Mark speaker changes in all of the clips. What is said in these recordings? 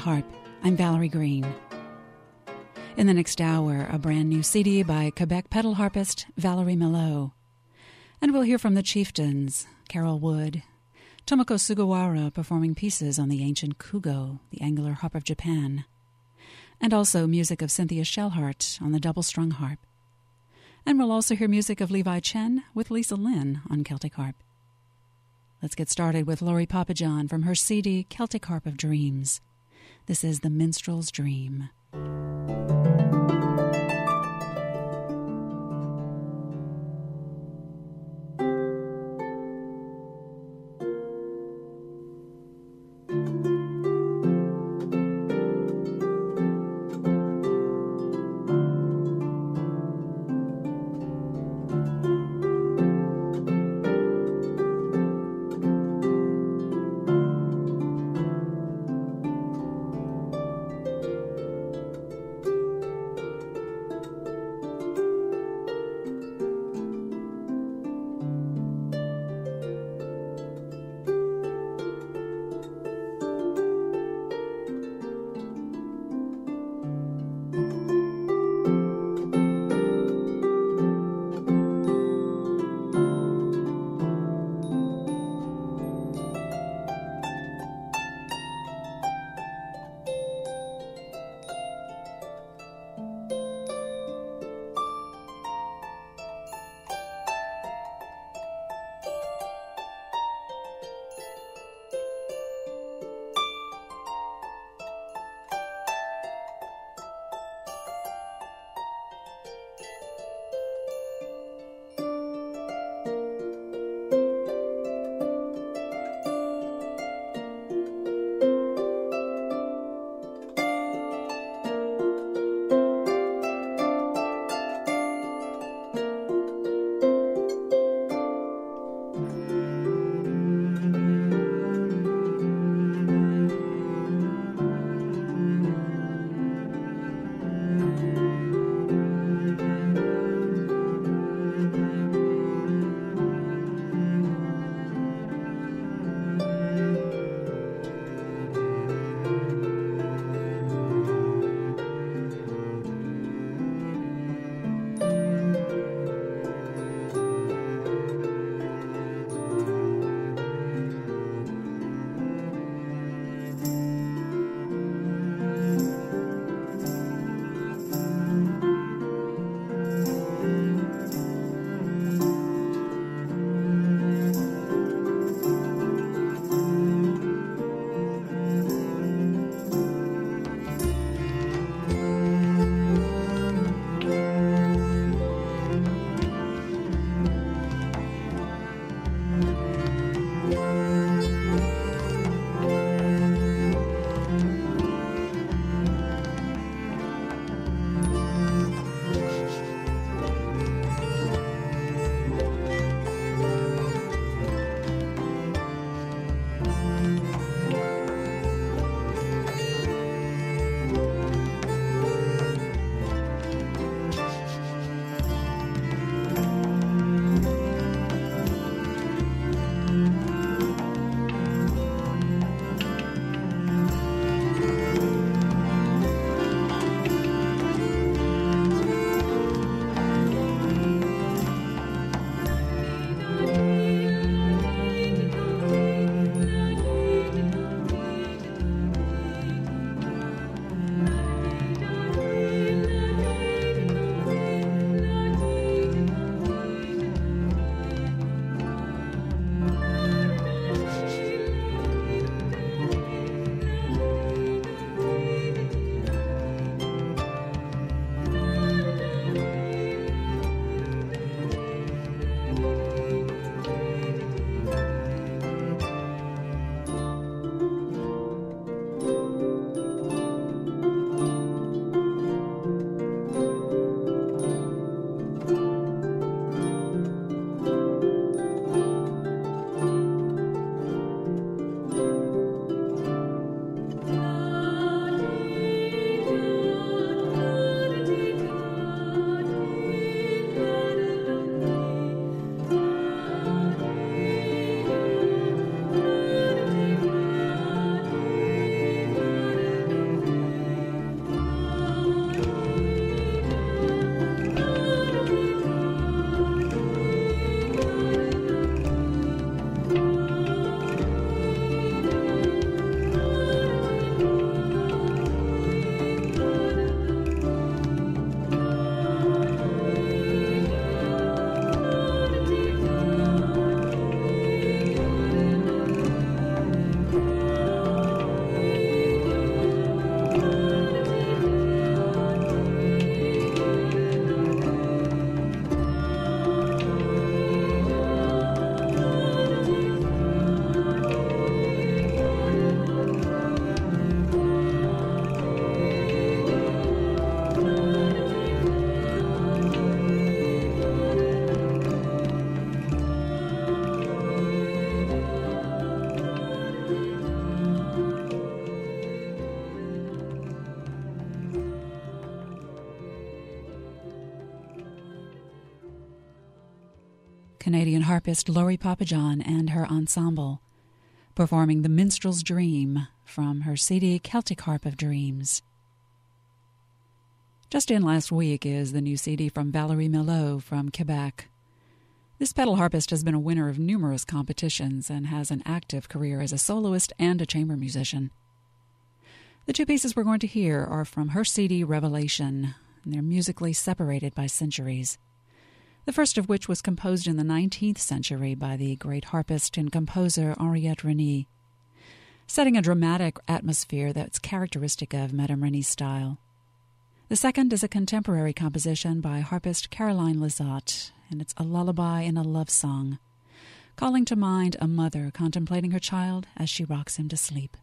Speaker 1: Harp. I'm Valerie Green. In the next hour, a brand new CD by Quebec pedal harpist Valerie Milot. And we'll hear from the Chieftains, Carol Wood, Tomoko Sugawara performing pieces on the ancient kugo, the angular harp of Japan, and also music of Cynthia Shellhart on the double-strung harp. And we'll also hear music of Levi Chen with Lisa Lynn on Celtic harp. Let's get started with Lori Papajohn from her CD Celtic Harp of Dreams. This is The Minstrel's Dream. Canadian harpist Laurie Papajohn and her ensemble, performing The Minstrel's Dream from her CD Celtic Harp of Dreams. Just in last week is the new CD from Valerie Milot from Quebec. This pedal harpist has been a winner of numerous competitions and has an active career as a soloist and a chamber musician. The two pieces we're going to hear are from her CD Revelation, and they're musically separated by centuries. The first of which was composed in the 19th century by the great harpist and composer Henriette Reni, setting a dramatic atmosphere that's characteristic of Madame Reni's style. The second is a contemporary composition by harpist Caroline Lizotte, and it's a lullaby and a love song, calling to mind a mother contemplating her child as she rocks him to sleep.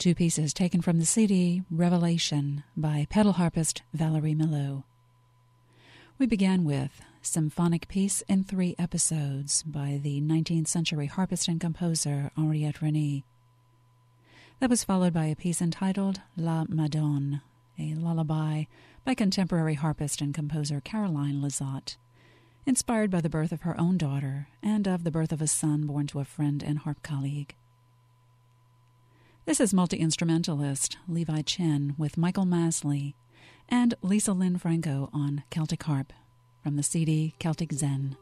Speaker 1: two pieces taken from the CD Revelation by pedal harpist Valerie Milhaud. We began with Symphonic Piece in 3 Episodes by the 19th century harpist and composer Henriette Reni. That was followed by a piece entitled La Madone, a lullaby by contemporary harpist and composer Caroline Lizotte, inspired by the birth of her own daughter and of the birth of a son born to a friend and harp colleague. This is multi-instrumentalist Levi Chen with Michael Masley and Lisa Lynn Franco on Celtic harp from the CD Celtic Zen.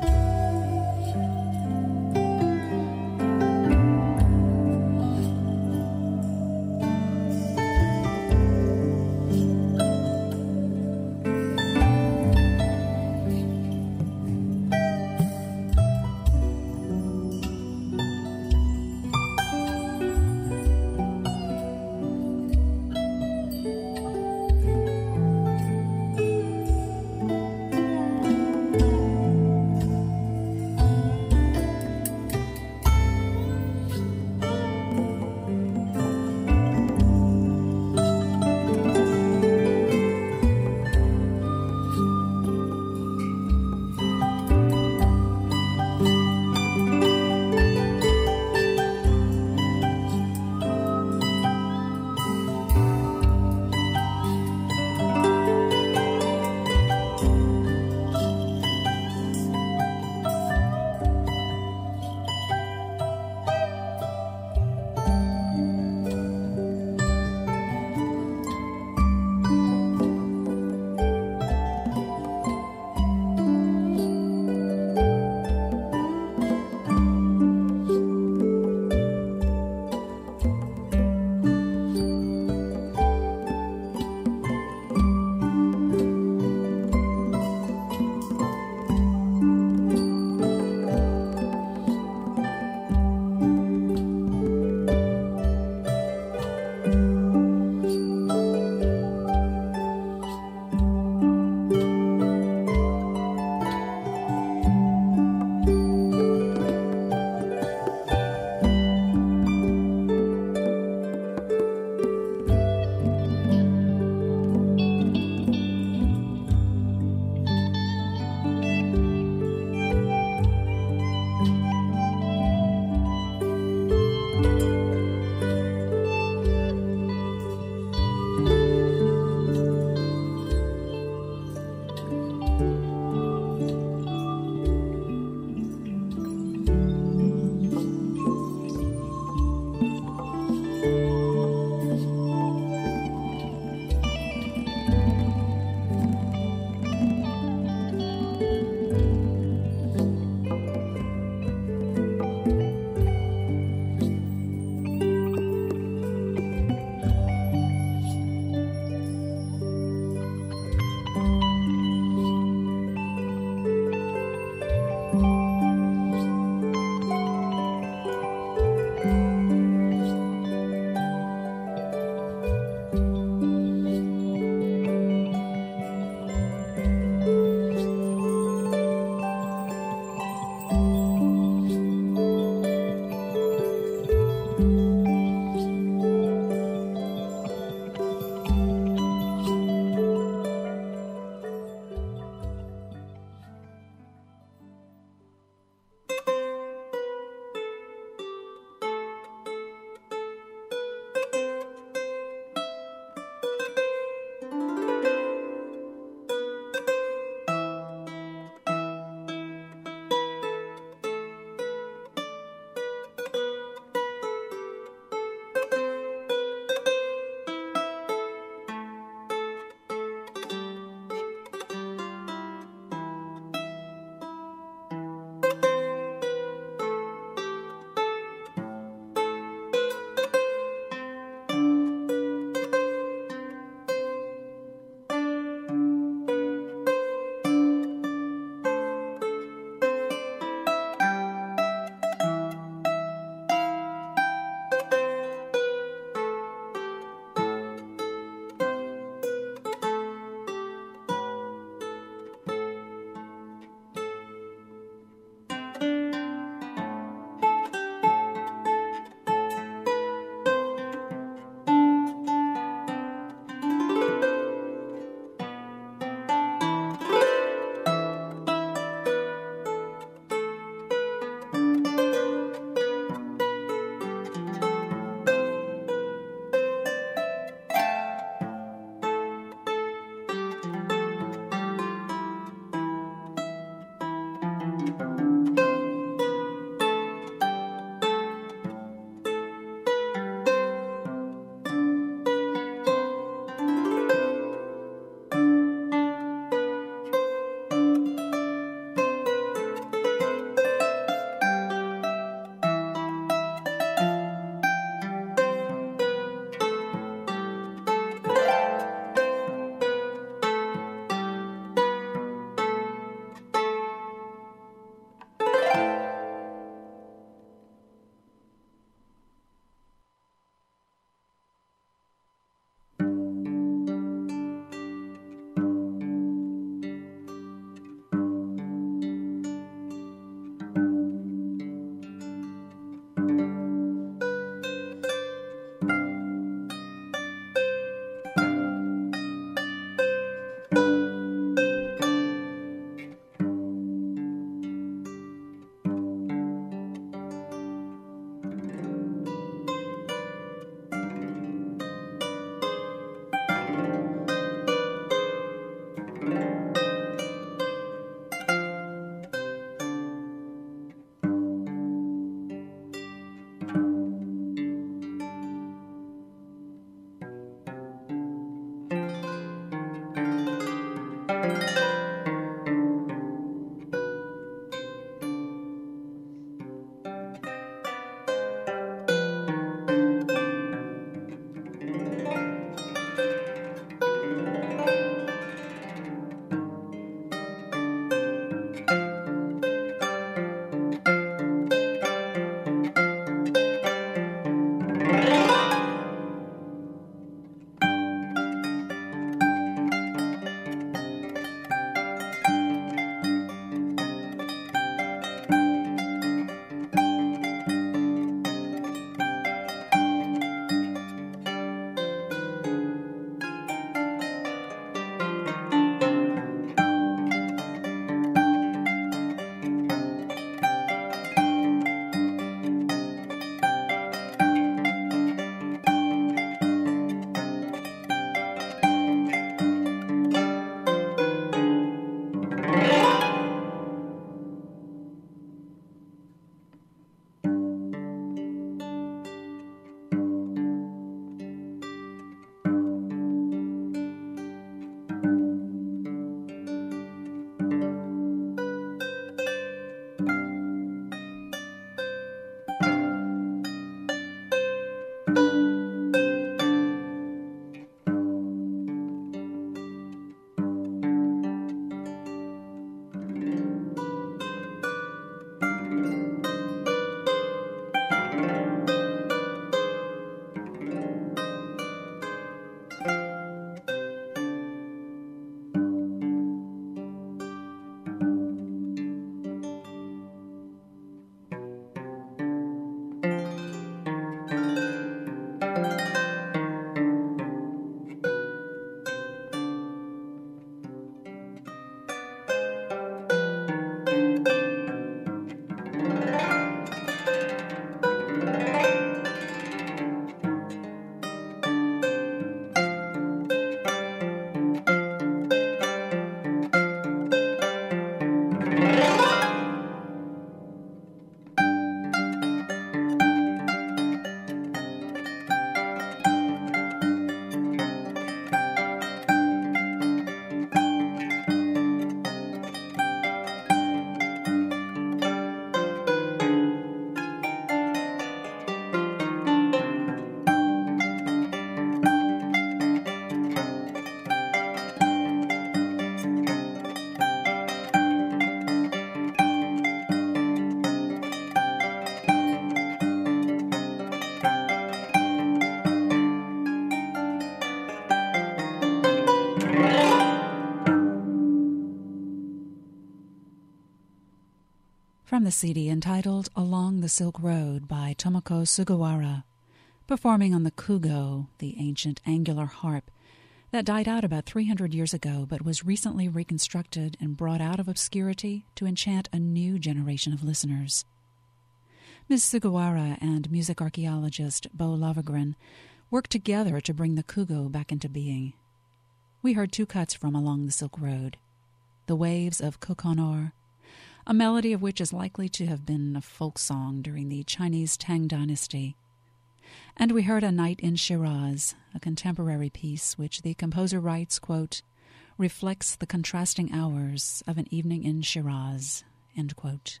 Speaker 1: from the CD entitled Along the Silk Road by Tomoko Sugawara, performing on the kugo, the ancient angular harp that died out about 300 years ago but was recently reconstructed and brought out of obscurity to enchant a new generation of listeners. Ms. Sugawara and music archaeologist Bo Lovergren worked together to bring the kugo back into being. We heard two cuts from Along the Silk Road, The Waves of Kokonor, a melody of which is likely to have been a folk song during the Chinese Tang Dynasty. And we heard A Night in Shiraz, a contemporary piece which the composer writes, quote, reflects the contrasting hours of an evening in Shiraz, end quote.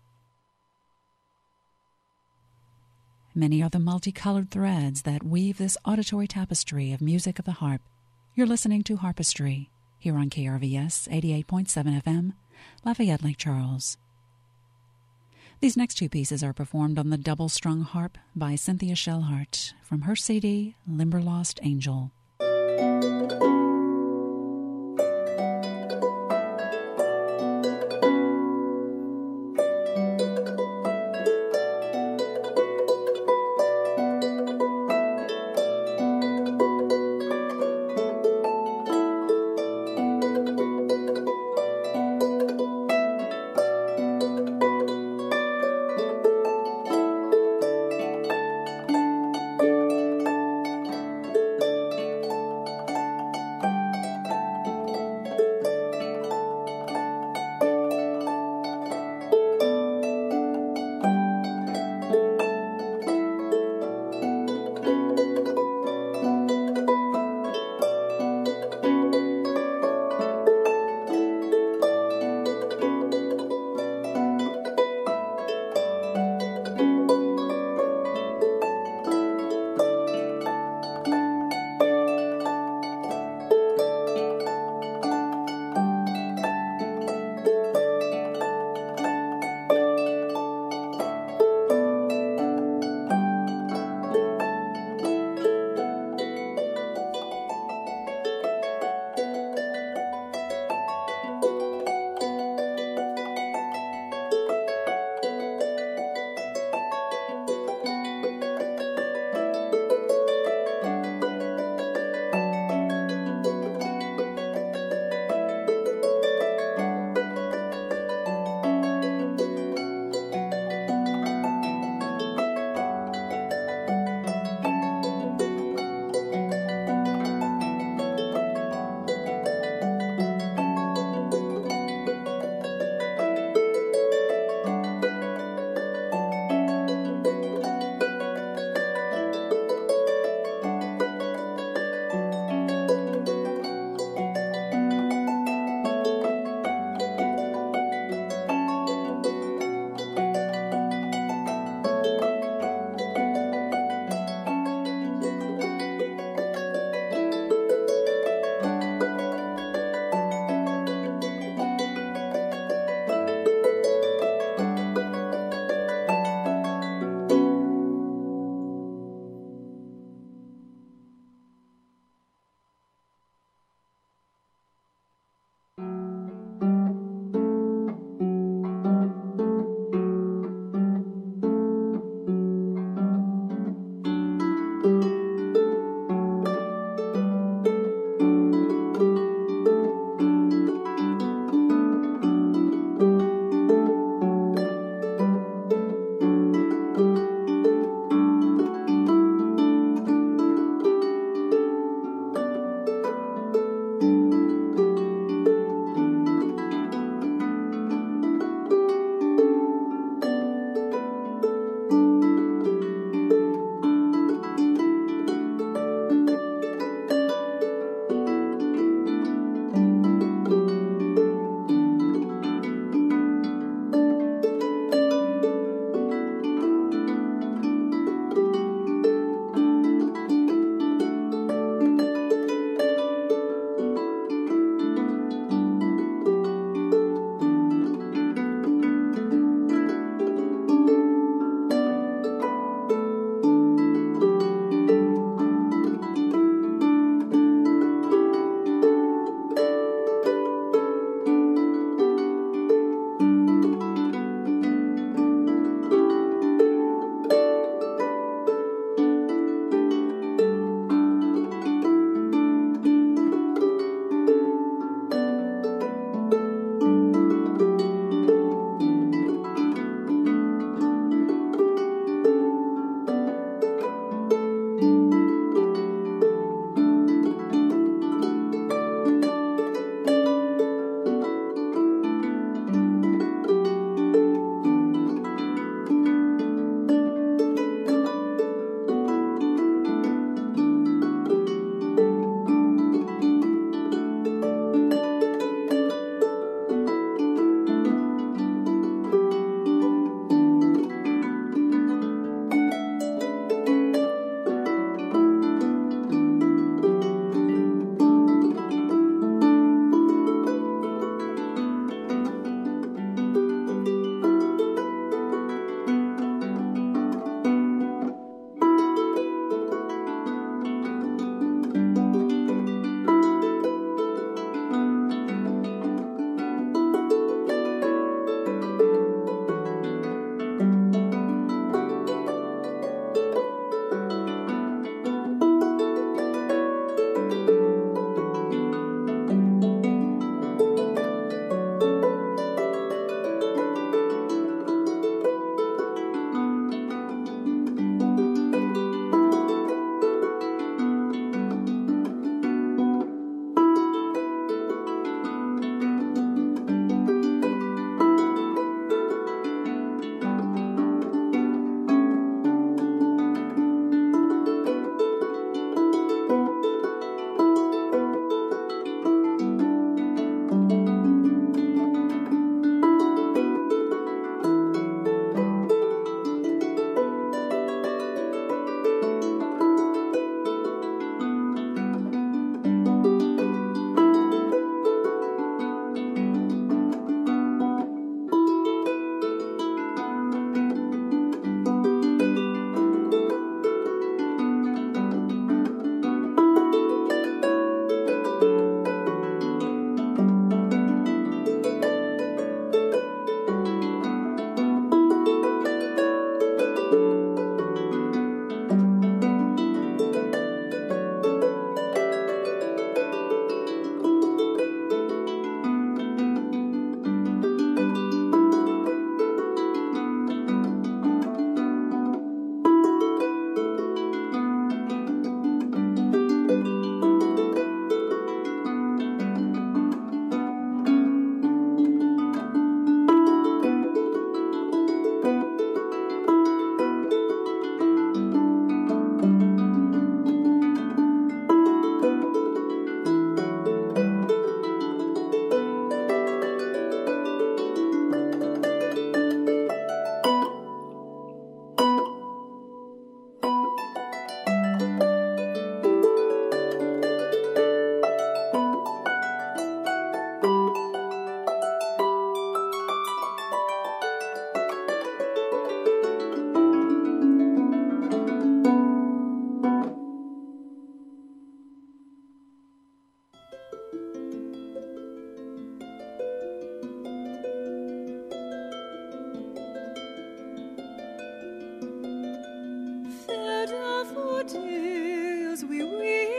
Speaker 1: Many are the multicolored threads that weave this auditory tapestry of music of the harp. You're listening to Harpistry, here on KRVS 88.7 FM, Lafayette, Lake Charles. These next two pieces are performed on the double-strung harp by Cynthia Shellhart from her CD, Limberlost Angel.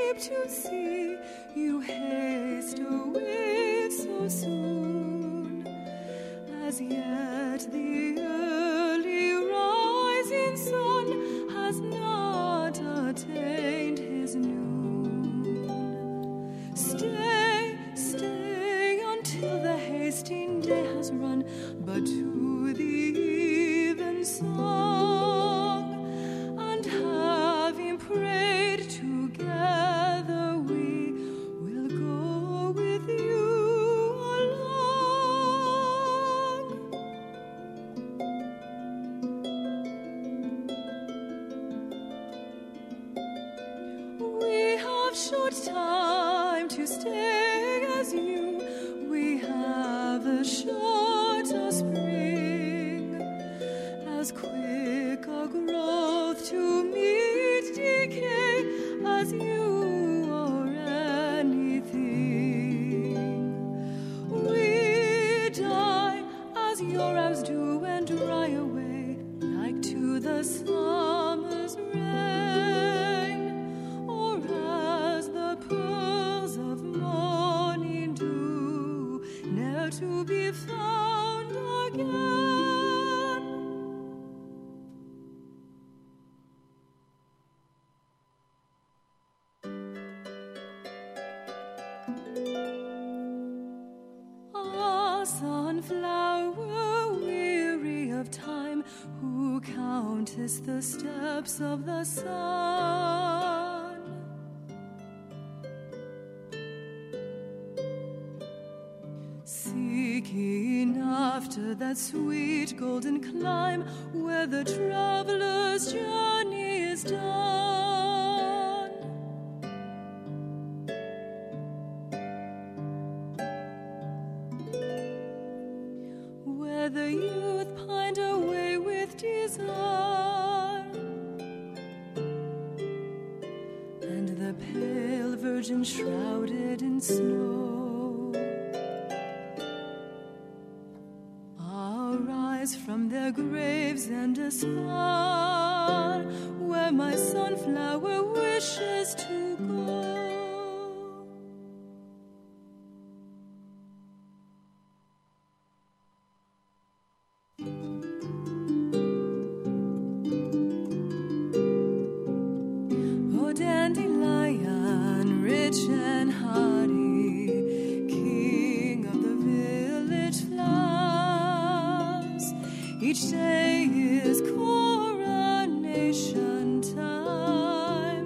Speaker 2: sleep to see you haste away so soon. As yet the early rising sun has not attained his noon. Stay, stay until the hasting day has run, but to the even song, and having prayed together, we will go with you along. We have short time to stay as you, we have a shorter spring, as quick a growth to meet decay as you or anything. We die as your arms do and dry away, like to the summer's rain, or as the pearls of morning dew, ne'er to be found again. Ah, sunflower, weary of time, who countest the steps of the sun? Seeking after that sweet golden clime where the traveler's journey is done. Where the youth pined away with desire, and the pale virgin shrouded in snow arise from their graves and aspire where my sunflower wishes to go. Oh, dandelion, rich and hardy, king of the village flowers, each day is coronation time.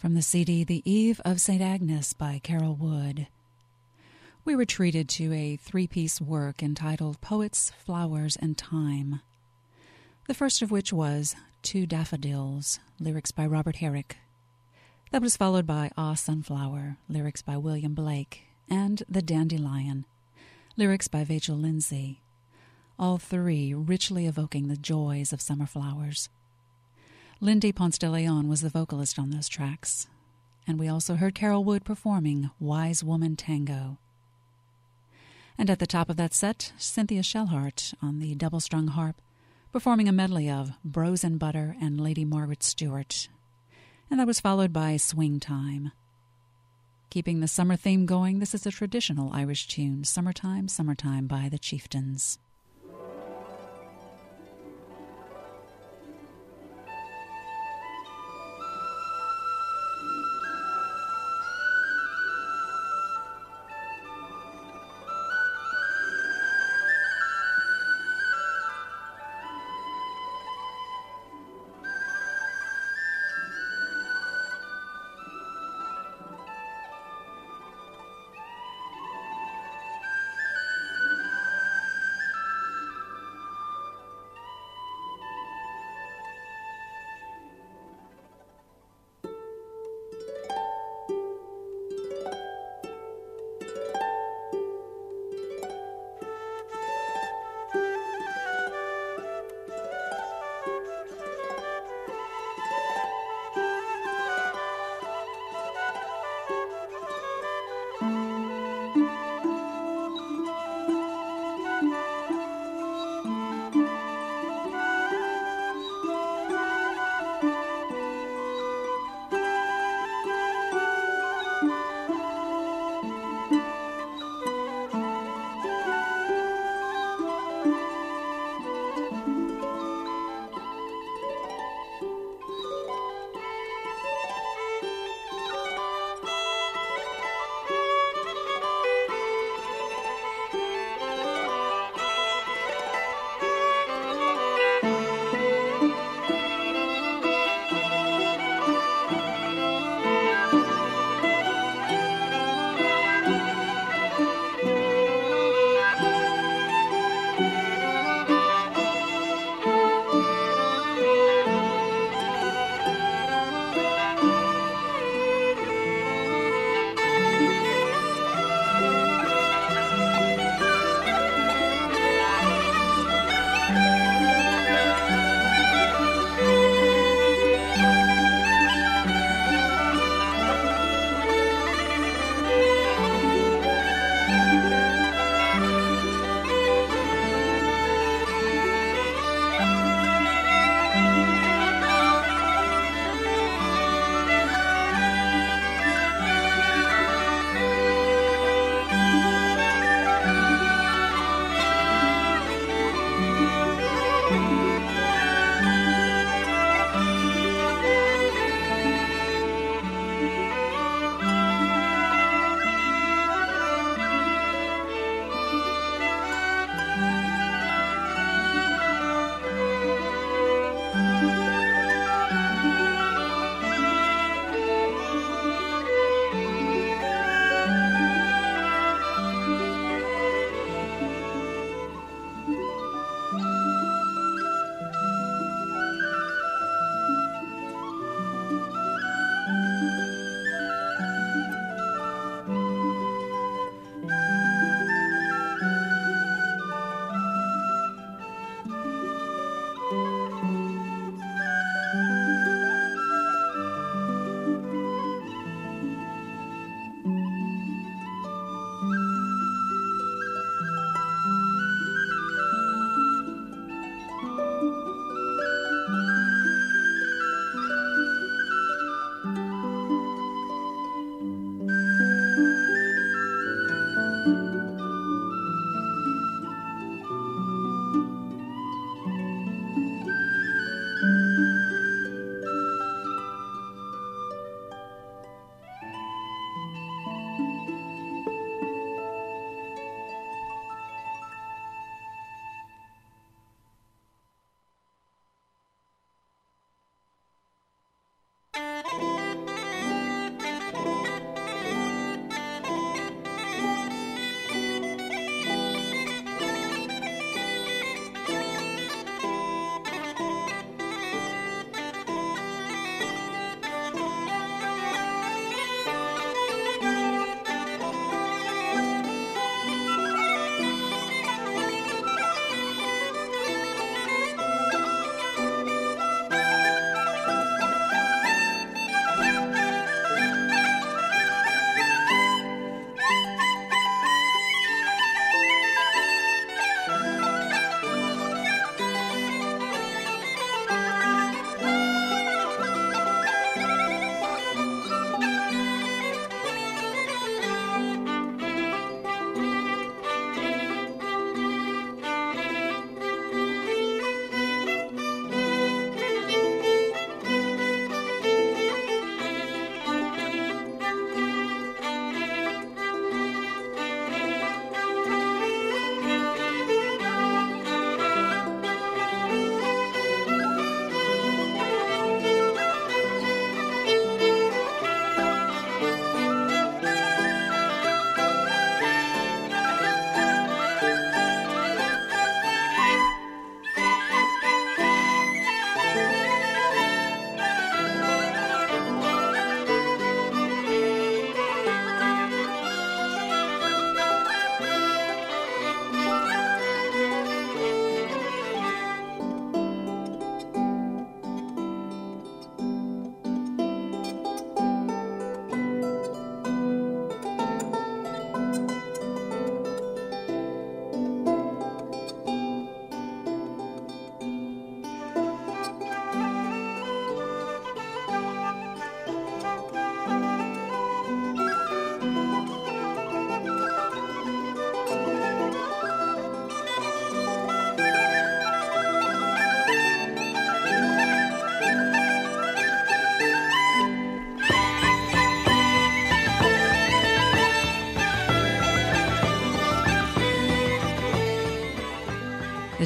Speaker 1: from the CD The Eve of St. Agnes by Carol Wood. We were treated to a three-piece work entitled Poets, Flowers, and Time, the first of which was Two Daffodils, lyrics by Robert Herrick. That was followed by Ah Sunflower, lyrics by William Blake, and The Dandelion, lyrics by Vachel Lindsay, all three richly evoking the joys of summer flowers. Lindy Ponce de Leon was the vocalist on those tracks, and we also heard Carol Wood performing Wise Woman Tango. And at the top of that set, Cynthia Shellhart on the double-strung harp, performing a medley of Bros and Butter and Lady Margaret Stewart. And that was followed by Swing Time. Keeping the summer theme going, this is a traditional Irish tune, Summertime, Summertime by the Chieftains.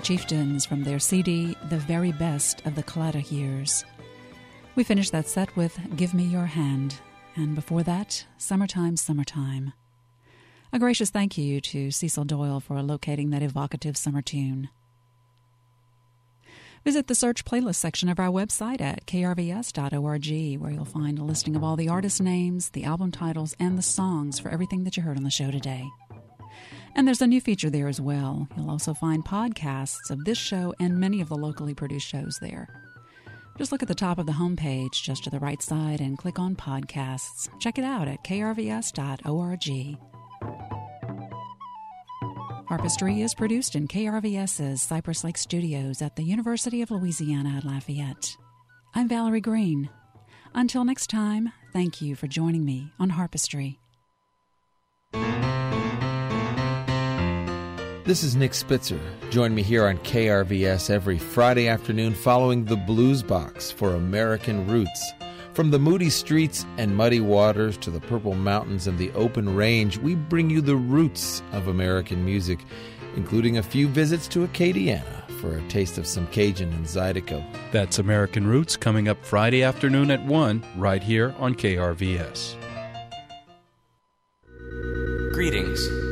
Speaker 1: Chieftains from their CD, The Very Best of the Claddagh Years. We finished that set with Give Me Your Hand, and before that, Summertime, Summertime. A gracious thank you to Cecil Doyle for locating that evocative summer tune. Visit the search playlist section of our website at krvs.org, where you'll find a listing of all the artist names, the album titles, and the songs for everything that you heard on the show today. And there's a new feature there as well. You'll also find podcasts of this show and many of the locally produced shows there. Just look at the top of the homepage just to the right side and click on Podcasts. Check it out at krvs.org. Harpistry is produced in KRVS's Cypress Lake Studios at the University of Louisiana at Lafayette. I'm Valerie Green. Until next time, thank you for joining me on Harpistry.
Speaker 3: This is Nick Spitzer. Join me here on KRVS every Friday afternoon following the Blues Box for American Roots. From the moody streets and muddy waters to the purple mountains and the open range, we bring you the roots of American music, including a few visits to Acadiana for a taste of some Cajun and Zydeco.
Speaker 4: That's American Roots coming up Friday afternoon at 1 right here on KRVS.
Speaker 5: Greetings.